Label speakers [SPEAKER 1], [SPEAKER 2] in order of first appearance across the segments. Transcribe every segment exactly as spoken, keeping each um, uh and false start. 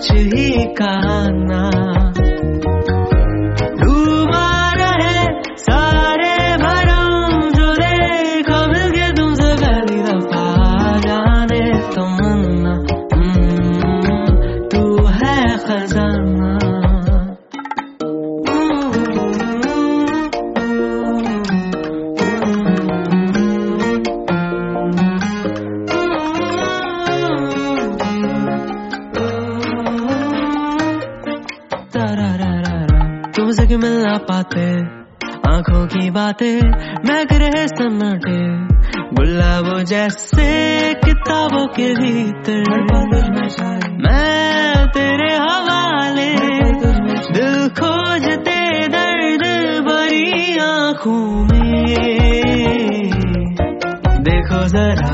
[SPEAKER 1] कुछ ही कहना, डूबा रहे सारे भरम जो देखा मिल के तुमसे पहली दफा, जाने तमन्ना तू है खजाना। तुमसे क्यों मिल ना पाते आंखों की बातें, मैं रहे सन्नाटे गुलाबों जैसे किताबों के भीतर, मैं तेरे हवाले दिल खोजते दर्द भरी आंखों में, देखो जरा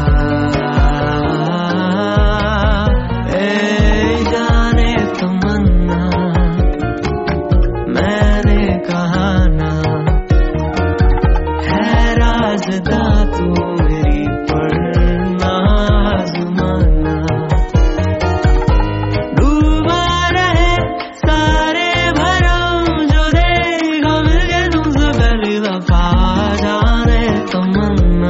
[SPEAKER 1] तू मेरी पढ़ना जुमाना, डूबा रहे सारे भरम जो देखा मिल के तुमसे पहली दफा, जाने तमन्ना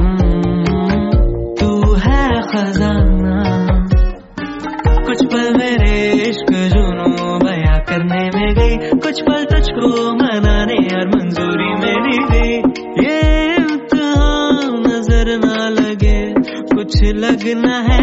[SPEAKER 1] तू है खजाना। कुछ पल मेरे इश्क जुनून बयां करने में गई, कुछ पल तुझको मनाने और मंजूरी मेरी गई, ये ना लगे कुछ लगना है